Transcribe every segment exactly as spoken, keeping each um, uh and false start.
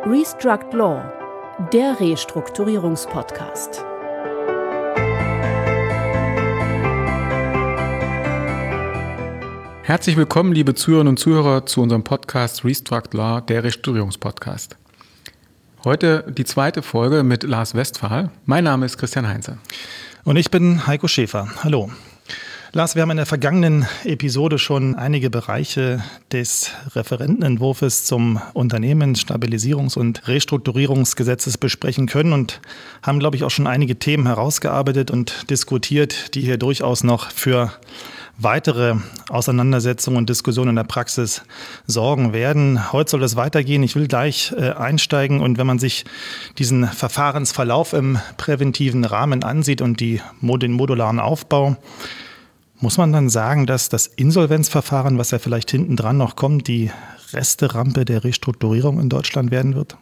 Restruct Law, der Restrukturierungspodcast. Herzlich willkommen, liebe Zuhörerinnen und Zuhörer, zu unserem Podcast Restruct Law, der Restrukturierungspodcast. Heute die zweite Folge mit Lars Westphal. Mein Name ist Christian Heinze. Und ich bin Heiko Schäfer. Hallo. Lars, wir haben in der vergangenen Episode schon einige Bereiche des Referentenentwurfs zum Unternehmensstabilisierungs- und Restrukturierungsgesetzes besprechen können und haben, glaube ich, auch schon einige Themen herausgearbeitet und diskutiert, die hier durchaus noch für weitere Auseinandersetzungen und Diskussionen in der Praxis sorgen werden. Heute soll es weitergehen. Ich will gleich äh, einsteigen und wenn man sich diesen Verfahrensverlauf im präventiven Rahmen ansieht und die, den modularen Aufbau, muss man dann sagen, dass das Insolvenzverfahren, was ja vielleicht hinten dran noch kommt, die Resterampe der Restrukturierung in Deutschland werden wird?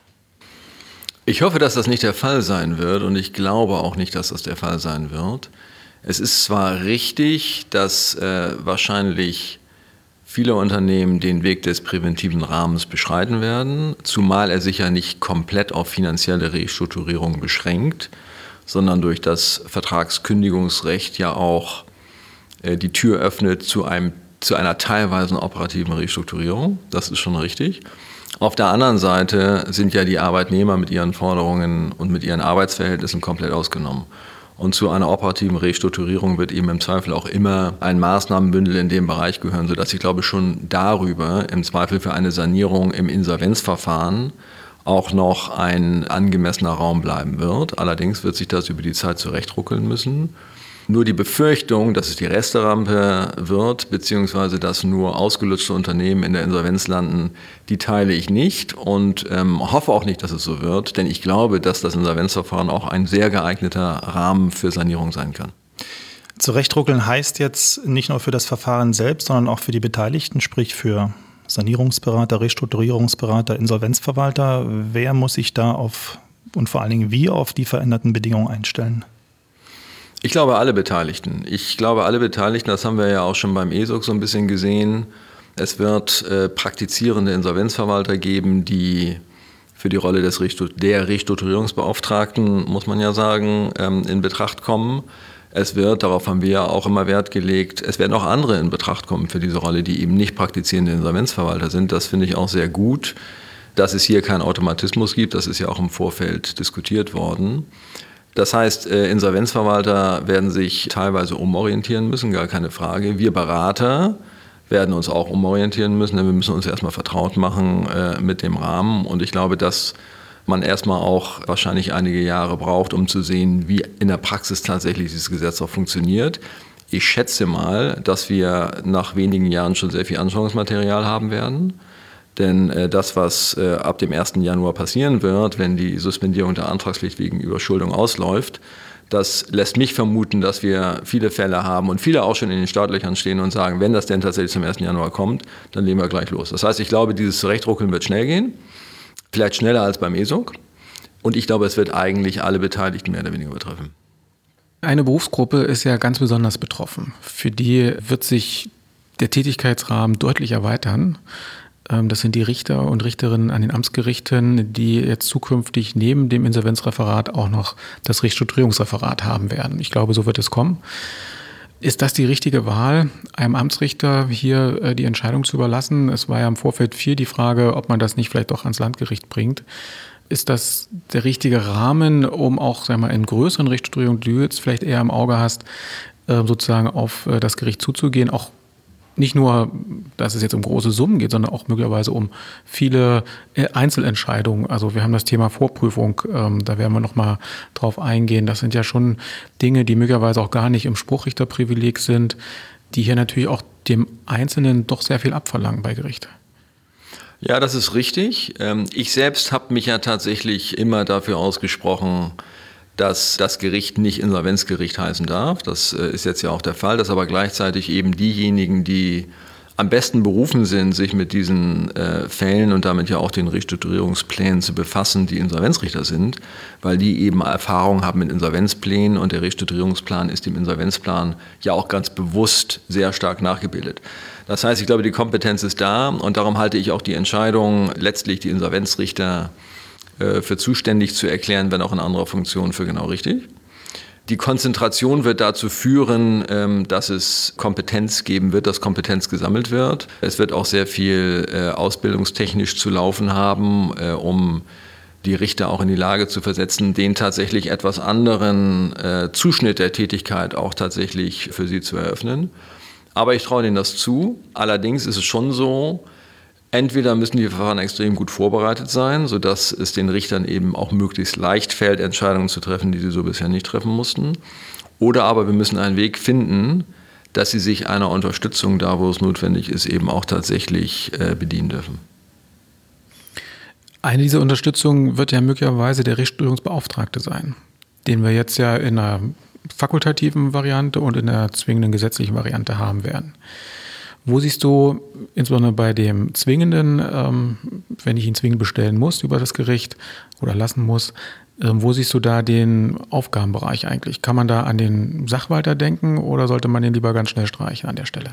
Ich hoffe, dass das nicht der Fall sein wird und ich glaube auch nicht, dass das der Fall sein wird. Es ist zwar richtig, dass äh, wahrscheinlich viele Unternehmen den Weg des präventiven Rahmens beschreiten werden, zumal er sich ja nicht komplett auf finanzielle Restrukturierung beschränkt, sondern durch das Vertragskündigungsrecht ja auch äh, die Tür öffnet zu, einem, zu einer teilweisen operativen Restrukturierung. Das ist schon richtig. Auf der anderen Seite sind ja die Arbeitnehmer mit ihren Forderungen und mit ihren Arbeitsverhältnissen komplett ausgenommen. Und zu einer operativen Restrukturierung wird eben im Zweifel auch immer ein Maßnahmenbündel in dem Bereich gehören, sodass ich glaube schon darüber im Zweifel für eine Sanierung im Insolvenzverfahren auch noch ein angemessener Raum bleiben wird. Allerdings wird sich das über die Zeit zurechtruckeln müssen. Nur die Befürchtung, dass es die Resterampe wird, beziehungsweise dass nur ausgelutschte Unternehmen in der Insolvenz landen, die teile ich nicht und ähm, hoffe auch nicht, dass es so wird, denn ich glaube, dass das Insolvenzverfahren auch ein sehr geeigneter Rahmen für Sanierung sein kann. Zurechtruckeln heißt jetzt nicht nur für das Verfahren selbst, sondern auch für die Beteiligten, sprich für Sanierungsberater, Restrukturierungsberater, Insolvenzverwalter. Wer muss sich da auf und vor allen Dingen wie auf die veränderten Bedingungen einstellen? Ich glaube, alle Beteiligten. Ich glaube, alle Beteiligten, das haben wir ja auch schon beim E S O C so ein bisschen gesehen. Es wird äh, praktizierende Insolvenzverwalter geben, die für die Rolle des Restru- der Restrukturierungsbeauftragten, muss man ja sagen, ähm, in Betracht kommen. Es wird, darauf haben wir ja auch immer Wert gelegt, es werden auch andere in Betracht kommen für diese Rolle, die eben nicht praktizierende Insolvenzverwalter sind. Das finde ich auch sehr gut, dass es hier keinen Automatismus gibt. Das ist ja auch im Vorfeld diskutiert worden. Das heißt, Insolvenzverwalter werden sich teilweise umorientieren müssen, gar keine Frage. Wir Berater werden uns auch umorientieren müssen, denn wir müssen uns erstmal vertraut machen äh, mit dem Rahmen. Und ich glaube, dass man erstmal auch wahrscheinlich einige Jahre braucht, um zu sehen, wie in der Praxis tatsächlich dieses Gesetz auch funktioniert. Ich schätze mal, dass wir nach wenigen Jahren schon sehr viel Anschauungsmaterial haben werden. Denn äh, das, was äh, ab dem ersten Januar passieren wird, wenn die Suspendierung der Antragspflicht wegen Überschuldung ausläuft, das lässt mich vermuten, dass wir viele Fälle haben und viele auch schon in den Startlöchern stehen und sagen, wenn das denn tatsächlich zum ersten Januar kommt, dann legen wir gleich los. Das heißt, ich glaube, dieses Zurechtruckeln wird schnell gehen, vielleicht schneller als beim E S O C. Und ich glaube, es wird eigentlich alle Beteiligten mehr oder weniger betreffen. Eine Berufsgruppe ist ja ganz besonders betroffen. Für die wird sich der Tätigkeitsrahmen deutlich erweitern. Das sind die Richter und Richterinnen an den Amtsgerichten, die jetzt zukünftig neben dem Insolvenzreferat auch noch das Restrukturierungsreferat haben werden. Ich glaube, so wird es kommen. Ist das die richtige Wahl, einem Amtsrichter hier die Entscheidung zu überlassen? Es war ja im Vorfeld viel die Frage, ob man das nicht vielleicht doch ans Landgericht bringt. Ist das der richtige Rahmen, um auch, sagen wir mal, in größeren Restrukturierungen, die du jetzt vielleicht eher im Auge hast, sozusagen auf das Gericht zuzugehen, auch nicht nur, dass es jetzt um große Summen geht, sondern auch möglicherweise um viele Einzelentscheidungen. Also wir haben das Thema Vorprüfung, ähm, da werden wir nochmal drauf eingehen. Das sind ja schon Dinge, die möglicherweise auch gar nicht im Spruchrichterprivileg sind, die hier natürlich auch dem Einzelnen doch sehr viel abverlangen bei Gericht. Ja, das ist richtig. Ich selbst habe mich ja tatsächlich immer dafür ausgesprochen, dass das Gericht nicht Insolvenzgericht heißen darf. Das ist jetzt ja auch der Fall, dass aber gleichzeitig eben diejenigen, die am besten berufen sind, sich mit diesen äh, Fällen und damit ja auch den Restrukturierungsplänen zu befassen, die Insolvenzrichter sind, weil die eben Erfahrung haben mit Insolvenzplänen und der Restrukturierungsplan ist dem Insolvenzplan ja auch ganz bewusst sehr stark nachgebildet. Das heißt, ich glaube, die Kompetenz ist da und darum halte ich auch die Entscheidung, letztlich die Insolvenzrichter äh, für zuständig zu erklären, wenn auch in anderer Funktion, für genau richtig. Die Konzentration wird dazu führen, dass es Kompetenz geben wird, dass Kompetenz gesammelt wird. Es wird auch sehr viel ausbildungstechnisch zu laufen haben, um die Richter auch in die Lage zu versetzen, den tatsächlich etwas anderen Zuschnitt der Tätigkeit auch tatsächlich für sie zu eröffnen. Aber ich traue denen das zu. Allerdings ist es schon so, entweder müssen die Verfahren extrem gut vorbereitet sein, sodass es den Richtern eben auch möglichst leicht fällt, Entscheidungen zu treffen, die sie so bisher nicht treffen mussten. Oder aber wir müssen einen Weg finden, dass sie sich einer Unterstützung da, wo es notwendig ist, eben auch tatsächlich äh, bedienen dürfen. Eine dieser Unterstützungen wird ja möglicherweise der Restrukturierungsbeauftragte sein, den wir jetzt ja in einer fakultativen Variante und in der zwingenden gesetzlichen Variante haben werden. Wo siehst du, insbesondere bei dem Zwingenden, ähm, wenn ich ihn zwingend bestellen muss über das Gericht oder lassen muss, ähm, wo siehst du da den Aufgabenbereich eigentlich? Kann man da an den Sachwalter denken oder sollte man den lieber ganz schnell streichen an der Stelle?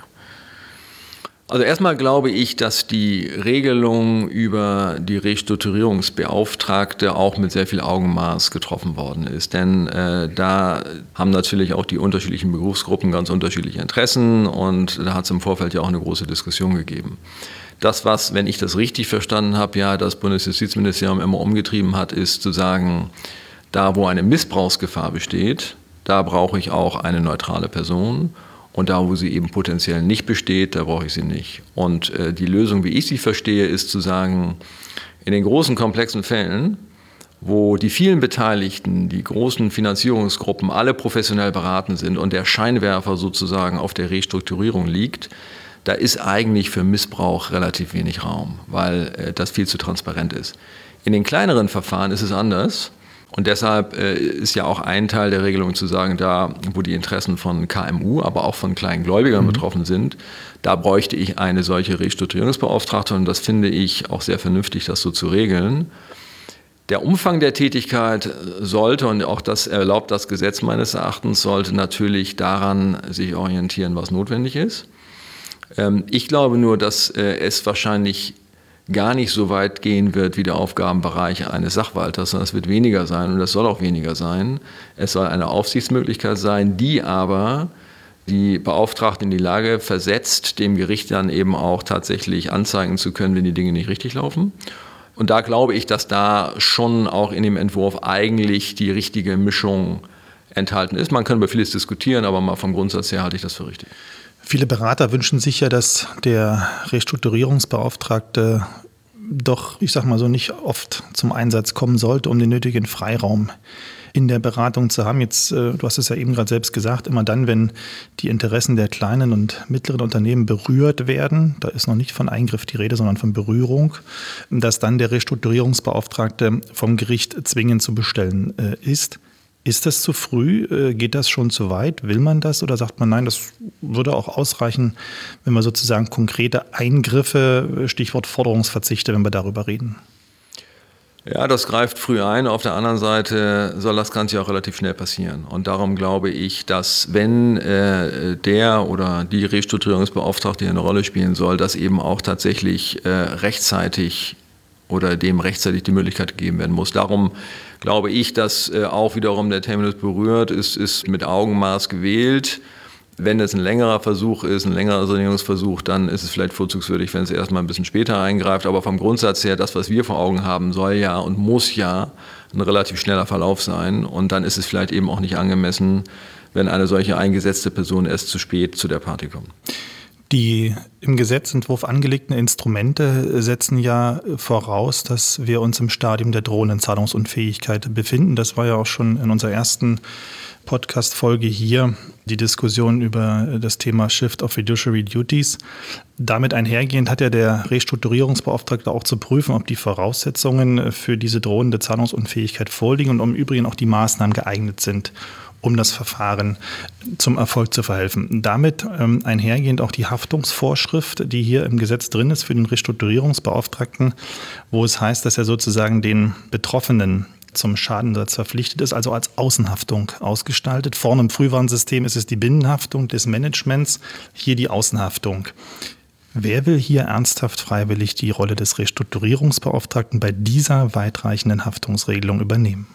Also erstmal glaube ich, dass die Regelung über die Restrukturierungsbeauftragte auch mit sehr viel Augenmaß getroffen worden ist. Denn äh, da haben natürlich auch die unterschiedlichen Berufsgruppen ganz unterschiedliche Interessen und da hat es im Vorfeld ja auch eine große Diskussion gegeben. Das, was, wenn ich das richtig verstanden habe, ja das Bundesjustizministerium immer umgetrieben hat, ist zu sagen, da wo eine Missbrauchsgefahr besteht, da brauche ich auch eine neutrale Person. Und da, wo sie eben potenziell nicht besteht, da brauche ich sie nicht. Und äh, die Lösung, wie ich sie verstehe, ist zu sagen, in den großen, komplexen Fällen, wo die vielen Beteiligten, die großen Finanzierungsgruppen alle professionell beraten sind und der Scheinwerfer sozusagen auf der Restrukturierung liegt, da ist eigentlich für Missbrauch relativ wenig Raum, weil äh, das viel zu transparent ist. In den kleineren Verfahren ist es anders. Und deshalb äh, ist ja auch ein Teil der Regelung zu sagen, da wo die Interessen von K M U, aber auch von Kleingläubigern mhm. betroffen sind, da bräuchte ich eine solche Restrukturierungsbeauftragte und das finde ich auch sehr vernünftig, das so zu regeln. Der Umfang der Tätigkeit sollte, und auch das erlaubt das Gesetz meines Erachtens, sollte natürlich daran sich orientieren, was notwendig ist. Ähm, ich glaube nur, dass äh, es wahrscheinlich gar nicht so weit gehen wird wie der Aufgabenbereich eines Sachwalters, sondern es wird weniger sein und es soll auch weniger sein. Es soll eine Aufsichtsmöglichkeit sein, die aber die Beauftragten in die Lage versetzt, dem Gericht dann eben auch tatsächlich anzeigen zu können, wenn die Dinge nicht richtig laufen. Und da glaube ich, dass da schon auch in dem Entwurf eigentlich die richtige Mischung enthalten ist. Man kann über vieles diskutieren, aber mal vom Grundsatz her halte ich das für richtig. Viele Berater wünschen sich ja, dass der Restrukturierungsbeauftragte doch, ich sag mal so, nicht oft zum Einsatz kommen sollte, um den nötigen Freiraum in der Beratung zu haben. Jetzt, du hast es ja eben gerade selbst gesagt, immer dann, wenn die Interessen der kleinen und mittleren Unternehmen berührt werden, da ist noch nicht von Eingriff die Rede, sondern von Berührung, dass dann der Restrukturierungsbeauftragte vom Gericht zwingend zu bestellen ist. Ist das zu früh? Geht das schon zu weit? Will man das? Oder sagt man, nein, das würde auch ausreichen, wenn wir sozusagen konkrete Eingriffe, Stichwort Forderungsverzichte, wenn wir darüber reden? Ja, das greift früh ein. Auf der anderen Seite soll das Ganze ja auch relativ schnell passieren. Und darum glaube ich, dass wenn äh, der oder die Restrukturierungsbeauftragte hier eine Rolle spielen soll, dass eben auch tatsächlich äh, rechtzeitig oder dem rechtzeitig die Möglichkeit gegeben werden muss. Darum glaube ich, dass äh, auch wiederum der Terminus berührt ist, ist mit Augenmaß gewählt. Wenn es ein längerer Versuch ist, ein längerer Sanierungsversuch, dann ist es vielleicht vorzugswürdig, wenn es erstmal ein bisschen später eingreift. Aber vom Grundsatz her, das, was wir vor Augen haben, soll ja und muss ja ein relativ schneller Verlauf sein. Und dann ist es vielleicht eben auch nicht angemessen, wenn eine solche eingesetzte Person erst zu spät zu der Party kommt. Die im Gesetzentwurf angelegten Instrumente setzen ja voraus, dass wir uns im Stadium der drohenden Zahlungsunfähigkeit befinden. Das war ja auch schon in unserer ersten Podcast-Folge hier die Diskussion über das Thema Shift of Fiduciary Duties. Damit einhergehend hat ja der Restrukturierungsbeauftragte auch zu prüfen, ob die Voraussetzungen für diese drohende Zahlungsunfähigkeit vorliegen und im Übrigen auch die Maßnahmen geeignet sind, um das Verfahren zum Erfolg zu verhelfen. Damit ähm, einhergehend auch die Haftungsvorschrift, die hier im Gesetz drin ist für den Restrukturierungsbeauftragten, wo es heißt, dass er sozusagen den Betroffenen zum Schadenersatz verpflichtet ist, also als Außenhaftung ausgestaltet. Vorne im Frühwarnsystem ist es die Binnenhaftung des Managements, hier die Außenhaftung. Wer will hier ernsthaft freiwillig die Rolle des Restrukturierungsbeauftragten bei dieser weitreichenden Haftungsregelung übernehmen?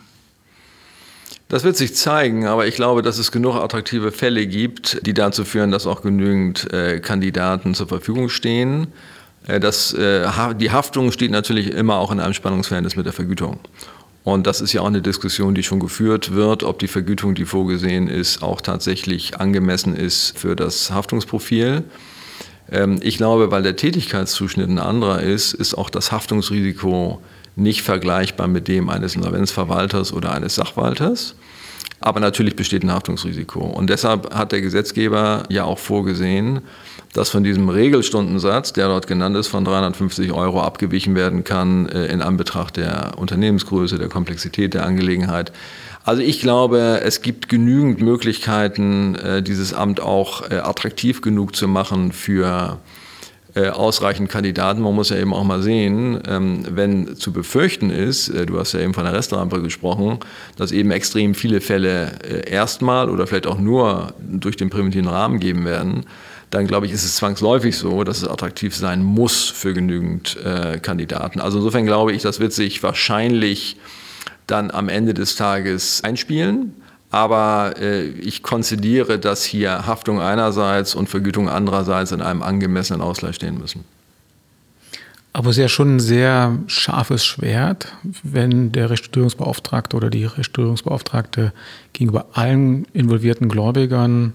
Das wird sich zeigen, aber ich glaube, dass es genug attraktive Fälle gibt, die dazu führen, dass auch genügend äh, Kandidaten zur Verfügung stehen. Äh, das, äh, die Haftung steht natürlich immer auch in einem Spannungsverhältnis mit der Vergütung. Und das ist ja auch eine Diskussion, die schon geführt wird, ob die Vergütung, die vorgesehen ist, auch tatsächlich angemessen ist für das Haftungsprofil. Ähm, ich glaube, weil der Tätigkeitszuschnitt ein anderer ist, ist auch das Haftungsrisiko nicht vergleichbar mit dem eines Insolvenzverwalters oder eines Sachwalters. Aber natürlich besteht ein Haftungsrisiko. Und deshalb hat der Gesetzgeber ja auch vorgesehen, dass von diesem Regelstundensatz, der dort genannt ist, von dreihundertfünfzig Euro abgewichen werden kann in Anbetracht der Unternehmensgröße, der Komplexität der Angelegenheit. Also ich glaube, es gibt genügend Möglichkeiten, dieses Amt auch attraktiv genug zu machen für ausreichend Kandidaten. Man muss ja eben auch mal sehen, wenn zu befürchten ist, du hast ja eben von der Restrampe gesprochen, dass eben extrem viele Fälle erstmal oder vielleicht auch nur durch den präventiven Rahmen geben werden, dann glaube ich, ist es zwangsläufig so, dass es attraktiv sein muss für genügend äh, Kandidaten. Also insofern glaube ich, das wird sich wahrscheinlich dann am Ende des Tages einspielen. Aber äh, ich konzidiere, dass hier Haftung einerseits und Vergütung andererseits in einem angemessenen Ausgleich stehen müssen. Aber es ist ja schon ein sehr scharfes Schwert, wenn der Restrukturierungsbeauftragte oder die Restrukturierungsbeauftragte gegenüber allen involvierten Gläubigern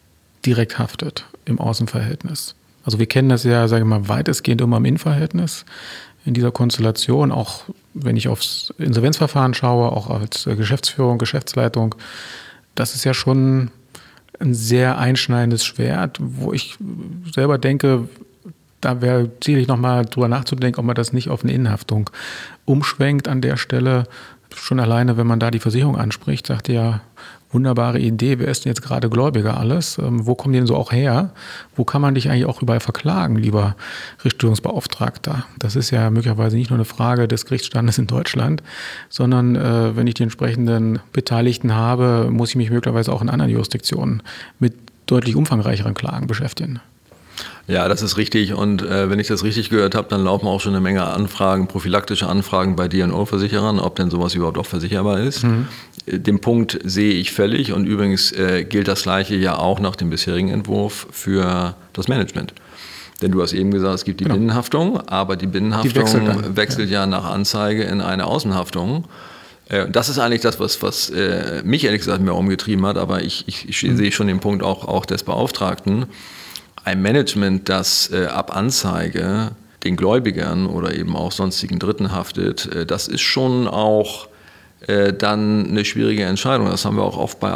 direkt haftet im Außenverhältnis. Also wir kennen das ja, sage ich mal, weitestgehend immer im Innenverhältnis in dieser Konstellation, auch wenn ich aufs Insolvenzverfahren schaue, auch als Geschäftsführung, Geschäftsleitung. Das ist ja schon ein sehr einschneidendes Schwert, wo ich selber denke, da wäre sicherlich nochmal drüber nachzudenken, ob man das nicht auf eine Innenhaftung umschwenkt an der Stelle. Schon alleine, wenn man da die Versicherung anspricht, sagt ja, wunderbare Idee, wer ist denn jetzt gerade Gläubiger alles? Ähm, wo kommen die denn so auch her? Wo kann man dich eigentlich auch überall verklagen, lieber Restrukturierungsbeauftragter? Das ist ja möglicherweise nicht nur eine Frage des Gerichtsstandes in Deutschland, sondern äh, wenn ich die entsprechenden Beteiligten habe, muss ich mich möglicherweise auch in anderen Jurisdiktionen mit deutlich umfangreicheren Klagen beschäftigen. Ja, das ist richtig. Und äh, wenn ich das richtig gehört habe, dann laufen auch schon eine Menge Anfragen, prophylaktische Anfragen bei D und O-Versicherern, ob denn sowas überhaupt auch versicherbar ist. Mhm. Den Punkt sehe ich völlig. Und übrigens äh, gilt das Gleiche ja auch nach dem bisherigen Entwurf für das Management. Denn du hast eben gesagt, es gibt die genau. Binnenhaftung, aber die Binnenhaftung die wechselt, dann, wechselt ja. ja nach Anzeige in eine Außenhaftung. Äh, das ist eigentlich das, was, was äh, mich ehrlich gesagt mehr umgetrieben hat. Aber ich, ich, ich mhm. sehe schon den Punkt auch, auch des Beauftragten. Ein Management, das äh, ab Anzeige den Gläubigern oder eben auch sonstigen Dritten haftet, äh, das ist schon auch äh, dann eine schwierige Entscheidung. Das haben wir auch oft bei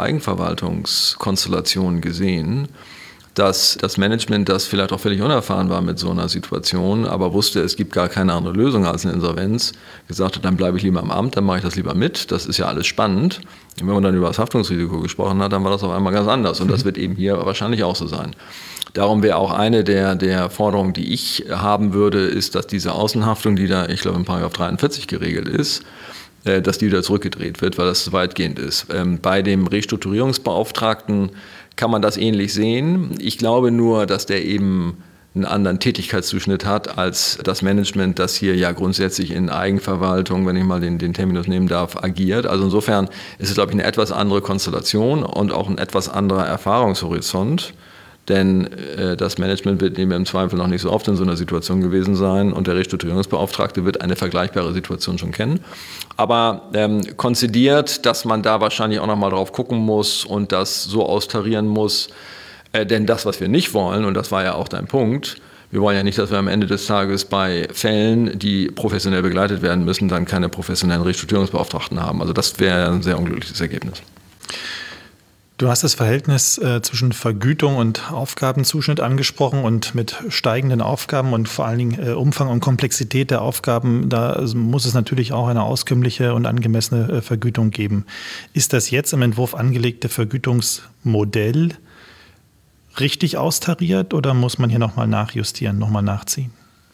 Eigenverwaltungskonstellationen gesehen, dass das Management, das vielleicht auch völlig unerfahren war mit so einer Situation, aber wusste, es gibt gar keine andere Lösung als eine Insolvenz, gesagt hat, dann bleibe ich lieber im Amt, dann mache ich das lieber mit, das ist ja alles spannend. Und wenn man dann über das Haftungsrisiko gesprochen hat, dann war das auf einmal ganz anders und das wird eben hier wahrscheinlich auch so sein. Darum wäre auch eine der, der Forderungen, die ich haben würde, ist, dass diese Außenhaftung, die da, ich glaube, in Paragraph dreiundvierzig geregelt ist, äh, dass die wieder zurückgedreht wird, weil das zu weitgehend ist. Ähm, bei dem Restrukturierungsbeauftragten kann man das ähnlich sehen. Ich glaube nur, dass der eben einen anderen Tätigkeitszuschnitt hat als das Management, das hier ja grundsätzlich in Eigenverwaltung, wenn ich mal den, den Terminus nehmen darf, agiert. Also insofern ist es, glaube ich, eine etwas andere Konstellation und auch ein etwas anderer Erfahrungshorizont. Denn äh, das Management wird eben im Zweifel noch nicht so oft in so einer Situation gewesen sein und der Restrukturierungsbeauftragte wird eine vergleichbare Situation schon kennen. Aber ähm, konzidiert, dass man da wahrscheinlich auch noch mal drauf gucken muss und das so austarieren muss. Äh, denn das, was wir nicht wollen, und das war ja auch dein Punkt, wir wollen ja nicht, dass wir am Ende des Tages bei Fällen, die professionell begleitet werden müssen, dann keine professionellen Restrukturierungsbeauftragten haben. Also das wäre ein sehr unglückliches Ergebnis. Du hast das Verhältnis äh, zwischen Vergütung und Aufgabenzuschnitt angesprochen und mit steigenden Aufgaben und vor allen Dingen äh, Umfang und Komplexität der Aufgaben, da muss es natürlich auch eine auskömmliche und angemessene äh, Vergütung geben. Ist das jetzt im Entwurf angelegte Vergütungsmodell richtig austariert oder muss man hier nochmal nachjustieren, nochmal nachziehen?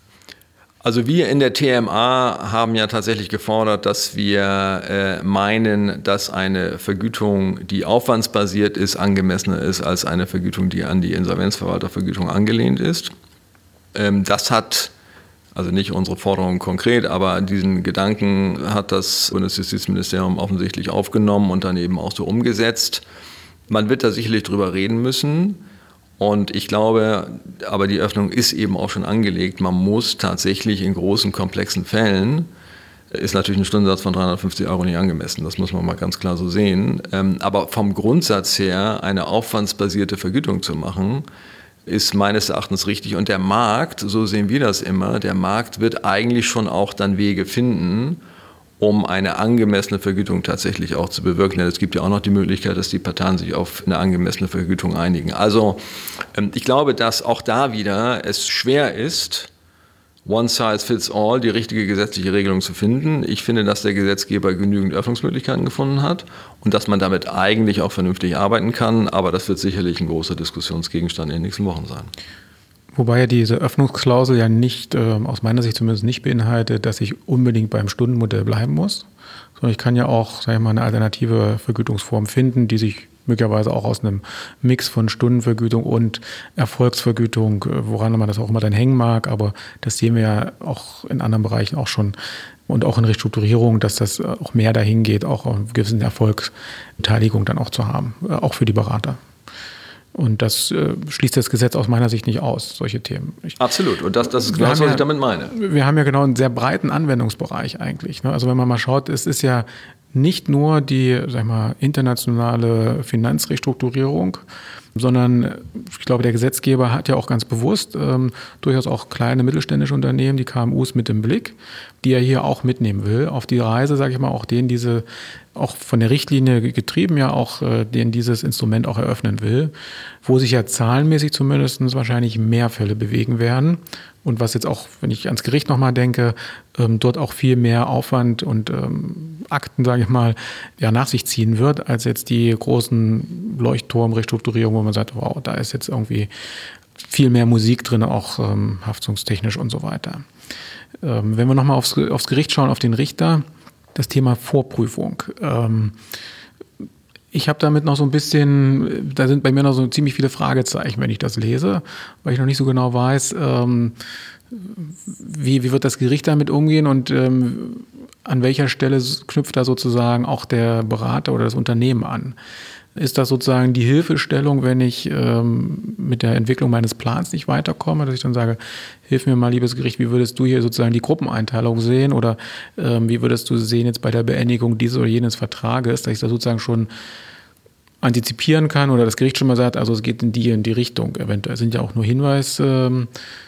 Also wir in der T M A haben ja tatsächlich gefordert, dass wir äh, meinen, dass eine Vergütung, die aufwandsbasiert ist, angemessener ist als eine Vergütung, die an die Insolvenzverwaltervergütung angelehnt ist. Ähm, das hat, also nicht unsere Forderung konkret, aber diesen Gedanken hat das Bundesjustizministerium offensichtlich aufgenommen und dann eben auch so umgesetzt. Man wird da sicherlich drüber reden müssen. Und ich glaube, aber die Öffnung ist eben auch schon angelegt. Man muss tatsächlich in großen, komplexen Fällen, ist natürlich ein Stundensatz von dreihundertfünfzig Euro nicht angemessen, das muss man mal ganz klar so sehen. Aber vom Grundsatz her eine aufwandsbasierte Vergütung zu machen, ist meines Erachtens richtig. Und der Markt, so sehen wir das immer, der Markt wird eigentlich schon auch dann Wege finden, um eine angemessene Vergütung tatsächlich auch zu bewirken. Denn es gibt ja auch noch die Möglichkeit, dass die Parteien sich auf eine angemessene Vergütung einigen. Also ich glaube, dass auch da wieder es schwer ist, one size fits all, die richtige gesetzliche Regelung zu finden. Ich finde, dass der Gesetzgeber genügend Öffnungsmöglichkeiten gefunden hat und dass man damit eigentlich auch vernünftig arbeiten kann. Aber das wird sicherlich ein großer Diskussionsgegenstand in den nächsten Wochen sein. Wobei ja diese Öffnungsklausel ja nicht, äh, aus meiner Sicht zumindest nicht beinhaltet, dass ich unbedingt beim Stundenmodell bleiben muss, sondern ich kann ja auch, sage ich mal, eine alternative Vergütungsform finden, die sich möglicherweise auch aus einem Mix von Stundenvergütung und Erfolgsvergütung, woran man das auch immer dann hängen mag, aber das sehen wir ja auch in anderen Bereichen auch schon und auch in Restrukturierung, dass das auch mehr dahin geht, auch eine gewisse Erfolgsbeteiligung dann auch zu haben, auch für die Berater. Und das äh, schließt das Gesetz aus meiner Sicht nicht aus, solche Themen. Ich, Absolut. Und das, das ist genau das, was ja, ich damit meine. Wir haben ja genau einen sehr breiten Anwendungsbereich eigentlich. Ne? Also wenn man mal schaut, es ist ja nicht nur die, sag ich mal, internationale Finanzrestrukturierung, sondern ich glaube, der Gesetzgeber hat ja auch ganz bewusst ähm, durchaus auch kleine mittelständische Unternehmen, die K M Us mit im Blick, die er hier auch mitnehmen will auf die Reise, sage ich mal, auch denen diese, auch von der Richtlinie getrieben ja auch, äh, denen dieses Instrument auch eröffnen will, wo sich ja zahlenmäßig zumindest wahrscheinlich mehr Fälle bewegen werden. Und was jetzt auch, wenn ich ans Gericht nochmal denke, ähm, dort auch viel mehr Aufwand und ähm, Akten, sage ich mal, ja, nach sich ziehen wird, als jetzt die großen Leuchtturmrestrukturierungen, wo man sagt, wow, da ist jetzt irgendwie viel mehr Musik drin, auch ähm, haftungstechnisch und so weiter. Ähm, wenn wir nochmal aufs, aufs Gericht schauen, auf den Richter, das Thema Vorprüfung. Ähm, Ich habe damit noch so ein bisschen, da sind bei mir noch so ziemlich viele Fragezeichen, wenn ich das lese, weil ich noch nicht so genau weiß, ähm, wie, wie wird das Gericht damit umgehen und ähm, an welcher Stelle knüpft da sozusagen auch der Berater oder das Unternehmen an. Ist das sozusagen die Hilfestellung, wenn ich ähm, mit der Entwicklung meines Plans nicht weiterkomme, dass ich dann sage, hilf mir mal, liebes Gericht, wie würdest du hier sozusagen die Gruppeneinteilung sehen oder ähm, wie würdest du sehen jetzt bei der Beendigung dieses oder jenes Vertrages, dass ich da sozusagen schon antizipieren kann oder das Gericht schon mal sagt, also es geht in die in die Richtung. Eventuell sind ja auch nur Hinweisbeschlüsse,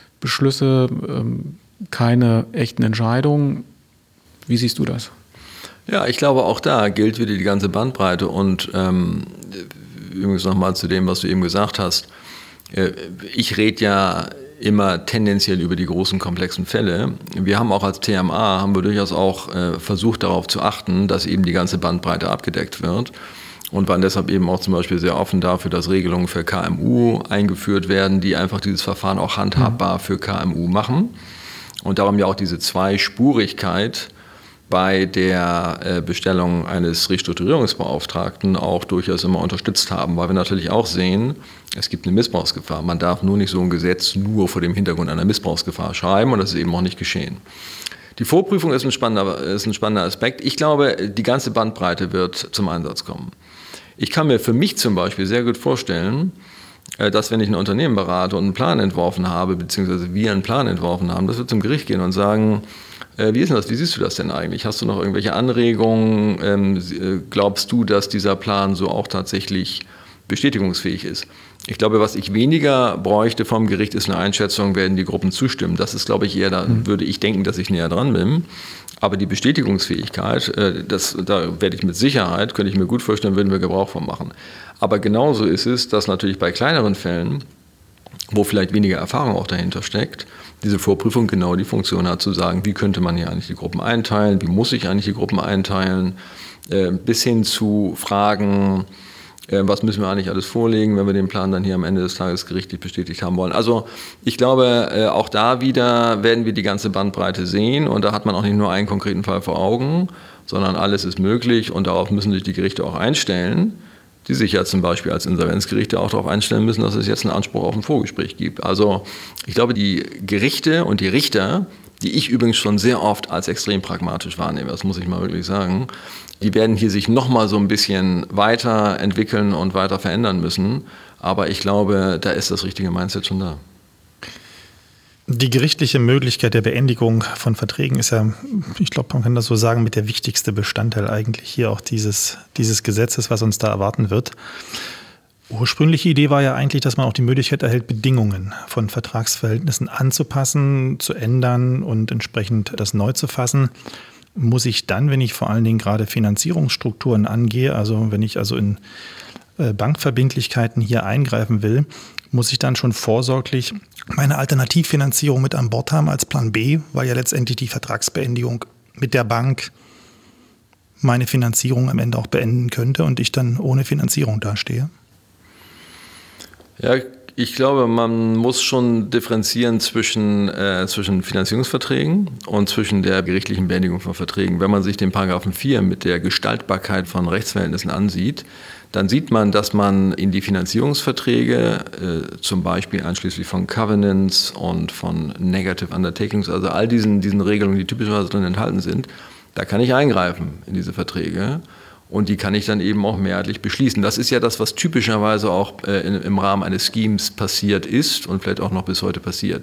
ähm, keine echten Entscheidungen. Wie siehst du das? Ja, ich glaube, auch da gilt wieder die ganze Bandbreite und ähm, übrigens nochmal zu dem, was du eben gesagt hast. Äh, ich rede ja immer tendenziell über die großen, komplexen Fälle. Wir haben auch als T M A, haben wir durchaus auch äh, versucht darauf zu achten, dass eben die ganze Bandbreite abgedeckt wird und waren deshalb eben auch zum Beispiel sehr offen dafür, dass Regelungen für K M U eingeführt werden, die einfach dieses Verfahren auch handhabbar für K M U machen. Und darum ja auch diese Zweispurigkeit bei der äh, Bestellung eines Restrukturierungsbeauftragten auch durchaus immer unterstützt haben, weil wir natürlich auch sehen, es gibt eine Missbrauchsgefahr. Man darf nur nicht so ein Gesetz nur vor dem Hintergrund einer Missbrauchsgefahr schreiben und das ist eben auch nicht geschehen. Die Vorprüfung ist ein spannender, ist ein spannender Aspekt. Ich glaube, die ganze Bandbreite wird zum Einsatz kommen. Ich kann mir für mich zum Beispiel sehr gut vorstellen, dass wenn ich ein Unternehmen berate und einen Plan entworfen habe, beziehungsweise wir einen Plan entworfen haben, dass wir zum Gericht gehen und sagen, wie ist denn das, wie siehst du das denn eigentlich? Hast du noch irgendwelche Anregungen? Glaubst du, dass dieser Plan so auch tatsächlich bestätigungsfähig ist. Ich glaube, was ich weniger bräuchte vom Gericht, ist eine Einschätzung, werden die Gruppen zustimmen. Das ist, glaube ich, eher, da mhm. würde ich denken, dass ich näher dran bin. Aber die Bestätigungsfähigkeit, das, da werde ich mit Sicherheit, könnte ich mir gut vorstellen, würden wir Gebrauch von machen. Aber genauso ist es, dass natürlich bei kleineren Fällen, wo vielleicht weniger Erfahrung auch dahinter steckt, diese Vorprüfung genau die Funktion hat, zu sagen, wie könnte man hier eigentlich die Gruppen einteilen, wie muss ich eigentlich die Gruppen einteilen, bis hin zu Fragen, was müssen wir eigentlich alles vorlegen, wenn wir den Plan dann hier am Ende des Tages gerichtlich bestätigt haben wollen. Also ich glaube, auch da wieder werden wir die ganze Bandbreite sehen und da hat man auch nicht nur einen konkreten Fall vor Augen, sondern alles ist möglich und darauf müssen sich die Gerichte auch einstellen, die sich ja zum Beispiel als Insolvenzgerichte auch darauf einstellen müssen, dass es jetzt einen Anspruch auf ein Vorgespräch gibt. Also ich glaube, die Gerichte und die Richter, die ich übrigens schon sehr oft als extrem pragmatisch wahrnehme, das muss ich mal wirklich sagen, die werden hier sich nochmal so ein bisschen weiterentwickeln und weiter verändern müssen. Aber ich glaube, da ist das richtige Mindset schon da. Die gerichtliche Möglichkeit der Beendigung von Verträgen ist ja, ich glaube, man kann das so sagen, mit der wichtigste Bestandteil eigentlich hier auch dieses, dieses Gesetzes, was uns da erwarten wird. Ursprüngliche Idee war ja eigentlich, dass man auch die Möglichkeit erhält, Bedingungen von Vertragsverhältnissen anzupassen, zu ändern und entsprechend das neu zu fassen. Muss ich dann, wenn ich vor allen Dingen gerade Finanzierungsstrukturen angehe, also wenn ich also in Bankverbindlichkeiten hier eingreifen will, muss ich dann schon vorsorglich meine Alternativfinanzierung mit an Bord haben als Plan B, weil ja letztendlich die Vertragsbeendigung mit der Bank meine Finanzierung am Ende auch beenden könnte und ich dann ohne Finanzierung dastehe? Ja, ich glaube, man muss schon differenzieren zwischen, äh, zwischen Finanzierungsverträgen und zwischen der gerichtlichen Beendigung von Verträgen. Wenn man sich den Paragraphen vier mit der Gestaltbarkeit von Rechtsverhältnissen ansieht, dann sieht man, dass man in die Finanzierungsverträge, äh, zum Beispiel einschließlich von Covenants und von Negative Undertakings, also all diesen, diesen Regelungen, die typischerweise drin enthalten sind, da kann ich eingreifen in diese Verträge. Und die kann ich dann eben auch mehrheitlich beschließen. Das ist ja das, was typischerweise auch äh, in, im Rahmen eines Schemes passiert ist und vielleicht auch noch bis heute passiert.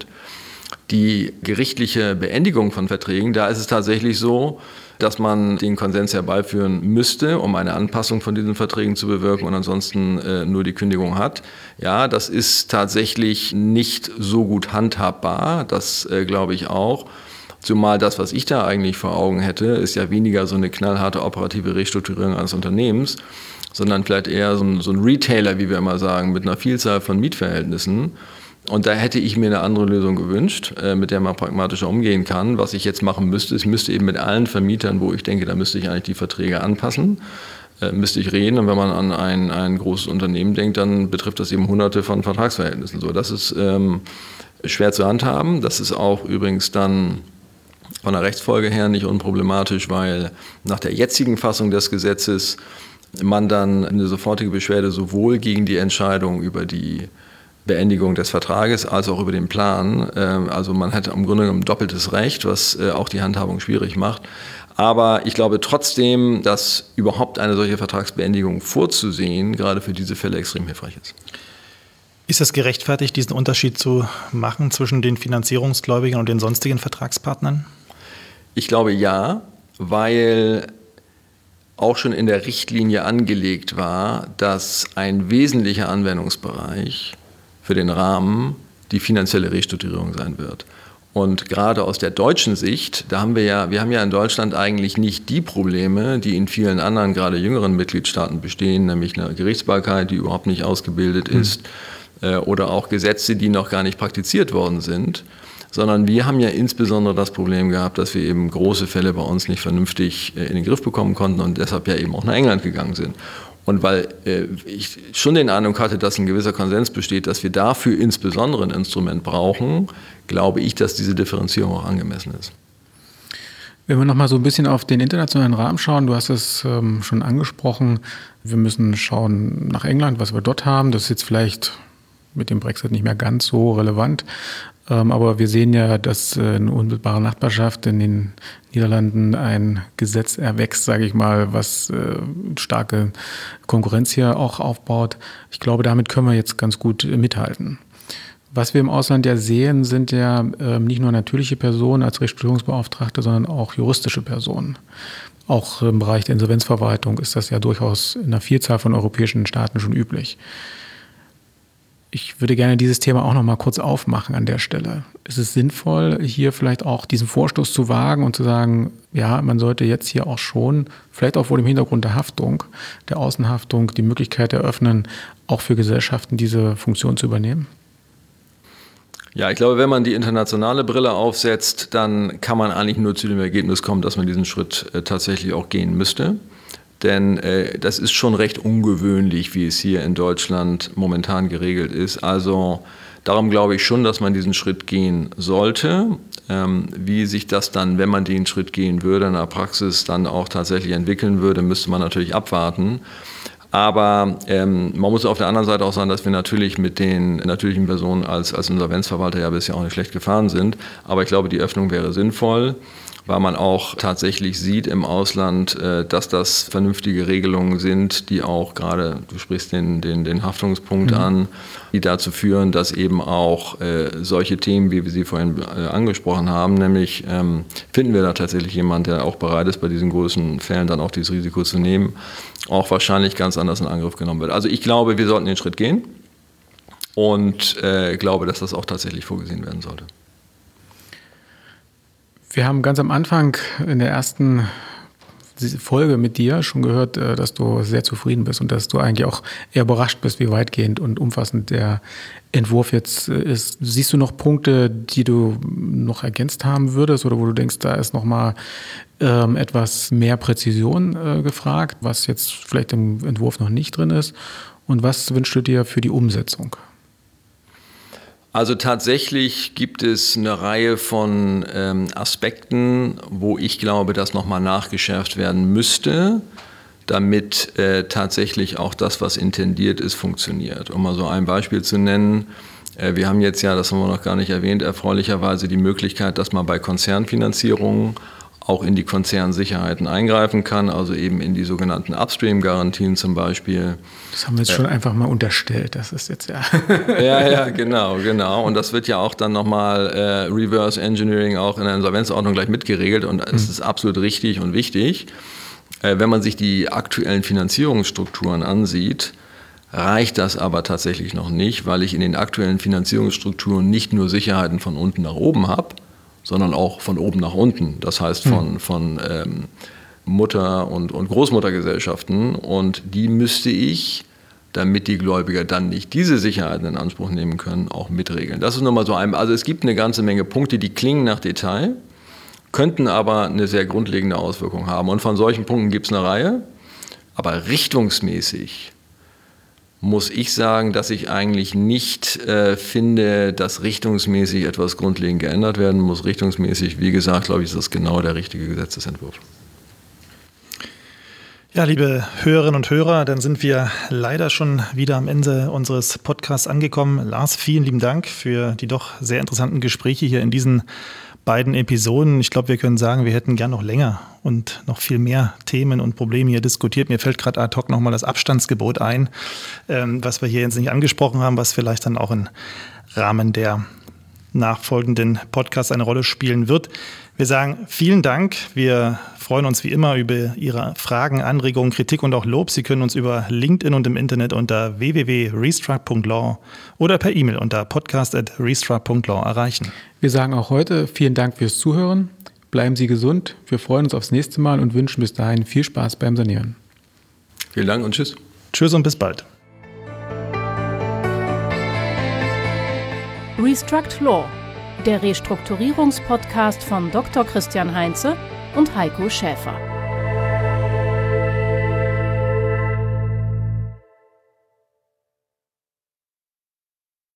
Die gerichtliche Beendigung von Verträgen, da ist es tatsächlich so, dass man den Konsens herbeiführen müsste, um eine Anpassung von diesen Verträgen zu bewirken und ansonsten äh, nur die Kündigung hat. Ja, das ist tatsächlich nicht so gut handhabbar, das äh, glaube ich auch. Zumal das, was ich da eigentlich vor Augen hätte, ist ja weniger so eine knallharte operative Restrukturierung eines Unternehmens, sondern vielleicht eher so ein, so ein Retailer, wie wir immer sagen, mit einer Vielzahl von Mietverhältnissen. Und da hätte ich mir eine andere Lösung gewünscht, mit der man pragmatischer umgehen kann. Was ich jetzt machen müsste, ich müsste eben mit allen Vermietern, wo ich denke, da müsste ich eigentlich die Verträge anpassen, müsste ich reden. Und wenn man an ein, ein großes Unternehmen denkt, dann betrifft das eben hunderte von Vertragsverhältnissen. So, das ist ähm, schwer zu handhaben. Das ist auch übrigens dann von der Rechtsfolge her nicht unproblematisch, weil nach der jetzigen Fassung des Gesetzes man dann eine sofortige Beschwerde sowohl gegen die Entscheidung über die Beendigung des Vertrages als auch über den Plan, also man hätte im Grunde genommen doppeltes Recht, was auch die Handhabung schwierig macht. Aber ich glaube trotzdem, dass überhaupt eine solche Vertragsbeendigung vorzusehen, gerade für diese Fälle extrem hilfreich ist. Ist es gerechtfertigt, diesen Unterschied zu machen zwischen den Finanzierungsgläubigern und den sonstigen Vertragspartnern? Ich glaube ja, weil auch schon in der Richtlinie angelegt war, dass ein wesentlicher Anwendungsbereich für den Rahmen die finanzielle Restrukturierung sein wird. Und gerade aus der deutschen Sicht, da haben wir ja, wir haben ja in Deutschland eigentlich nicht die Probleme, die in vielen anderen, gerade jüngeren Mitgliedstaaten bestehen, nämlich eine Gerichtsbarkeit, die überhaupt nicht ausgebildet ist, mhm. äh, oder auch Gesetze, die noch gar nicht praktiziert worden sind. Sondern wir haben ja insbesondere das Problem gehabt, dass wir eben große Fälle bei uns nicht vernünftig in den Griff bekommen konnten und deshalb ja eben auch nach England gegangen sind. Und weil äh, ich schon den Eindruck hatte, dass ein gewisser Konsens besteht, dass wir dafür insbesondere ein Instrument brauchen, glaube ich, dass diese Differenzierung auch angemessen ist. Wenn wir nochmal so ein bisschen auf den internationalen Rahmen schauen, du hast es ähm, schon angesprochen, wir müssen schauen nach England, was wir dort haben. Das ist jetzt vielleicht mit dem Brexit nicht mehr ganz so relevant. Aber wir sehen ja, dass in unmittelbarer Nachbarschaft in den Niederlanden ein Gesetz erwächst, sage ich mal, was starke Konkurrenz hier auch aufbaut. Ich glaube, damit können wir jetzt ganz gut mithalten. Was wir im Ausland ja sehen, sind ja äh, nicht nur natürliche Personen als Restrukturierungsbeauftragte, sondern auch juristische Personen. Auch im Bereich der Insolvenzverwaltung ist das ja durchaus in einer Vielzahl von europäischen Staaten schon üblich. Ich würde gerne dieses Thema auch noch mal kurz aufmachen an der Stelle. Ist es sinnvoll, hier vielleicht auch diesen Vorstoß zu wagen und zu sagen, ja, man sollte jetzt hier auch schon, vielleicht auch vor dem Hintergrund der Haftung, der Außenhaftung, die Möglichkeit eröffnen, auch für Gesellschaften diese Funktion zu übernehmen? Ja, ich glaube, wenn man die internationale Brille aufsetzt, dann kann man eigentlich nur zu dem Ergebnis kommen, dass man diesen Schritt äh, tatsächlich auch gehen müsste. Denn äh, das ist schon recht ungewöhnlich, wie es hier in Deutschland momentan geregelt ist. Also darum glaube ich schon, dass man diesen Schritt gehen sollte. Ähm, wie sich das dann, wenn man den Schritt gehen würde, in der Praxis dann auch tatsächlich entwickeln würde, müsste man natürlich abwarten. Aber ähm, man muss auf der anderen Seite auch sagen, dass wir natürlich mit den natürlichen Personen als, als Insolvenzverwalter ja bisher auch nicht schlecht gefahren sind. Aber ich glaube, die Öffnung wäre sinnvoll, weil man auch tatsächlich sieht im Ausland, äh, dass das vernünftige Regelungen sind, die auch gerade, du sprichst den, den, den Haftungspunkt mhm. an, die dazu führen, dass eben auch äh, solche Themen, wie wir sie vorhin äh, angesprochen haben, nämlich ähm, finden wir da tatsächlich jemanden, der auch bereit ist, bei diesen großen Fällen dann auch dieses Risiko zu nehmen, auch wahrscheinlich ganz anders in Angriff genommen wird. Also ich glaube, wir sollten den Schritt gehen und äh, glaube, dass das auch tatsächlich vorgesehen werden sollte. Wir haben ganz am Anfang in der ersten Folge mit dir schon gehört, dass du sehr zufrieden bist und dass du eigentlich auch eher überrascht bist, wie weitgehend und umfassend der Entwurf jetzt ist. Siehst du noch Punkte, die du noch ergänzt haben würdest oder wo du denkst, da ist noch mal ähm, etwas mehr Präzision äh, gefragt, was jetzt vielleicht im Entwurf noch nicht drin ist? Und was wünschst du dir für die Umsetzung? Also tatsächlich gibt es eine Reihe von ähm, Aspekten, wo ich glaube, dass nochmal nachgeschärft werden müsste, damit äh, tatsächlich auch das, was intendiert ist, funktioniert. Um mal so ein Beispiel zu nennen, äh, wir haben jetzt ja, das haben wir noch gar nicht erwähnt, erfreulicherweise die Möglichkeit, dass man bei Konzernfinanzierungen auch in die Konzernsicherheiten eingreifen kann, also eben in die sogenannten Upstream-Garantien zum Beispiel. Das haben wir jetzt äh, schon einfach mal unterstellt, das ist jetzt ja... ja, ja, genau, genau. Und das wird ja auch dann nochmal äh, Reverse Engineering auch in der Insolvenzordnung gleich mitgeregelt und es mhm. ist absolut richtig und wichtig. Äh, wenn man sich die aktuellen Finanzierungsstrukturen ansieht, reicht das aber tatsächlich noch nicht, weil ich in den aktuellen Finanzierungsstrukturen nicht nur Sicherheiten von unten nach oben habe, sondern auch von oben nach unten. Das heißt von, mhm. von ähm, Mutter- und, und Großmuttergesellschaften. Und die müsste ich, damit die Gläubiger dann nicht diese Sicherheiten in Anspruch nehmen können, auch mitregeln. Das ist nochmal so ein, also es gibt eine ganze Menge Punkte, die klingen nach Detail, könnten aber eine sehr grundlegende Auswirkung haben. Und von solchen Punkten gibt es eine Reihe, aber richtungsmäßig muss ich sagen, dass ich eigentlich nicht äh, finde, dass richtungsmäßig etwas grundlegend geändert werden muss. Richtungsmäßig, wie gesagt, glaube ich, ist das genau der richtige Gesetzesentwurf. Ja, liebe Hörerinnen und Hörer, dann sind wir leider schon wieder am Ende unseres Podcasts angekommen. Lars, vielen lieben Dank für die doch sehr interessanten Gespräche hier in diesen beiden Episoden. Ich glaube, wir können sagen, wir hätten gern noch länger und noch viel mehr Themen und Probleme hier diskutiert. Mir fällt gerade ad hoc nochmal das Abstandsgebot ein, ähm, was wir hier jetzt nicht angesprochen haben, was vielleicht dann auch im Rahmen der nachfolgenden Podcasts eine Rolle spielen wird. Wir sagen vielen Dank. Wir freuen uns wie immer über Ihre Fragen, Anregungen, Kritik und auch Lob. Sie können uns über LinkedIn und im Internet unter w w w punkt restruct punkt law oder per E-Mail unter podcast at restruct punkt law erreichen. Wir sagen auch heute vielen Dank fürs Zuhören. Bleiben Sie gesund. Wir freuen uns aufs nächste Mal und wünschen bis dahin viel Spaß beim Sanieren. Vielen Dank und tschüss. Tschüss und bis bald. Restruct Law, der Restrukturierungspodcast von Doktor Christian Heinze und Heiko Schäfer.